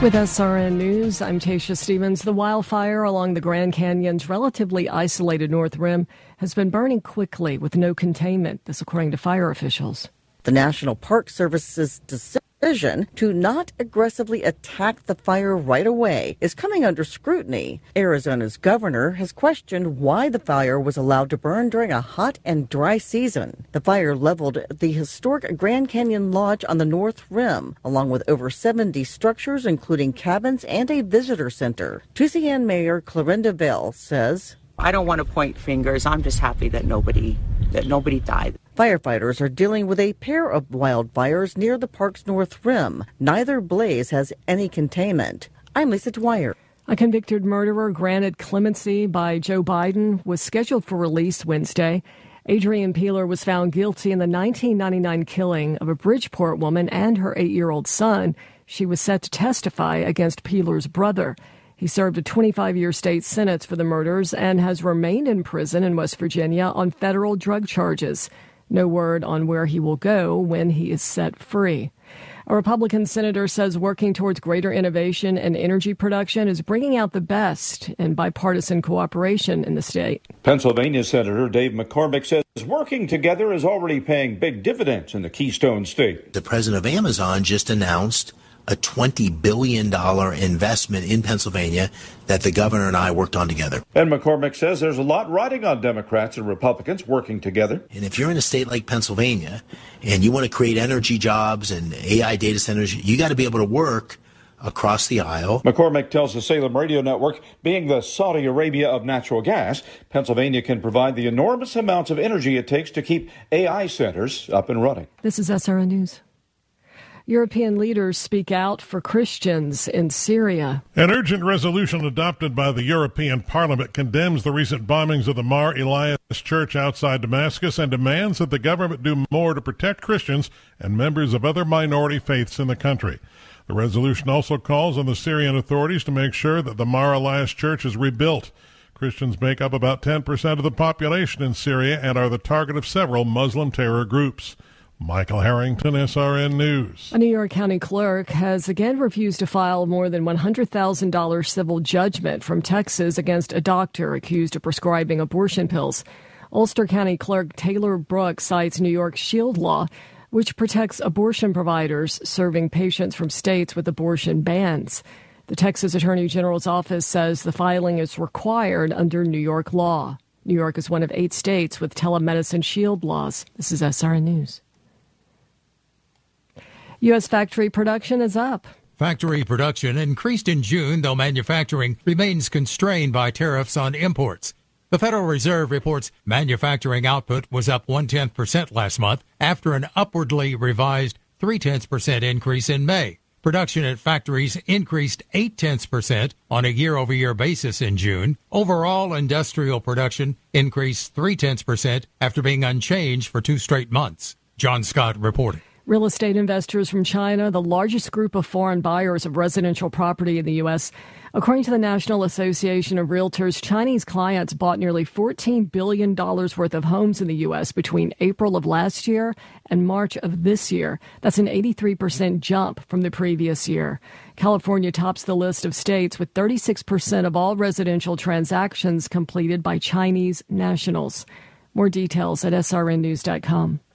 With SRN News, I'm Tasha Stevens. The wildfire along the Grand Canyon's relatively isolated North Rim has been burning quickly with no containment, this according to fire officials. The National Park Service's decision to not aggressively attack the fire right away is coming under scrutiny. Arizona's governor has questioned why the fire was allowed to burn during a hot and dry season. The fire leveled the historic Grand Canyon Lodge on the North Rim, along with over 70 structures, including cabins and a visitor center. Tusayan Mayor Clarinda Bell says, I don't want to point fingers. I'm just happy that nobody died. Firefighters are dealing with a pair of wildfires near the park's North Rim. Neither blaze has any containment. I'm Lisa Dwyer. A convicted murderer granted clemency by Joe Biden was scheduled for release Wednesday. Adrienne Peeler was found guilty in the 1999 killing of a Bridgeport woman and her 8-year-old son. She was set to testify against Peeler's brother. He served a 25-year state sentence for the murders and has remained in prison in West Virginia on federal drug charges. No word on where he will go when he is set free. A Republican senator says working towards greater innovation and energy production is bringing out the best in bipartisan cooperation in the state. Pennsylvania Senator Dave McCormick says working together is already paying big dividends in the Keystone State. The president of Amazon just announced a $20 billion investment in Pennsylvania that the governor and I worked on together. And McCormick says there's a lot riding on Democrats and Republicans working together. And if you're in a state like Pennsylvania and you want to create energy jobs and AI data centers, you got to be able to work across the aisle. McCormick tells the Salem Radio Network, being the Saudi Arabia of natural gas, Pennsylvania can provide the enormous amounts of energy it takes to keep AI centers up and running. This is SRN News. European leaders speak out for Christians in Syria. An urgent resolution adopted by the European Parliament condemns the recent bombings of the Mar Elias Church outside Damascus and demands that the government do more to protect Christians and members of other minority faiths in the country. The resolution also calls on the Syrian authorities to make sure that the Mar Elias Church is rebuilt. Christians make up about 10% of the population in Syria and are the target of several Muslim terror groups. Michael Harrington, SRN News. A New York County clerk has again refused to file more than $100,000 civil judgment from Texas against a doctor accused of prescribing abortion pills. Ulster County Clerk Taylor Brooks cites New York's SHIELD law, which protects abortion providers serving patients from states with abortion bans. The Texas Attorney General's office says the filing is required under New York law. New York is one of 8 states with telemedicine SHIELD laws. This is SRN News. U.S. factory production is up. Factory production increased in June, though manufacturing remains constrained by tariffs on imports. The Federal Reserve reports manufacturing output was up 0.1% last month after an upwardly revised 0.3% increase in May. Production at factories increased 0.8% on a year-over-year basis in June. Overall industrial production increased 0.3% after being unchanged for 2 straight months. John Scott reporting. Real estate investors from China, the largest group of foreign buyers of residential property in the U.S. According to the National Association of Realtors, Chinese clients bought nearly $14 billion worth of homes in the U.S. between April of last year and March of this year. That's an 83% jump from the previous year. California tops the list of states with 36% of all residential transactions completed by Chinese nationals. More details at srnnews.com.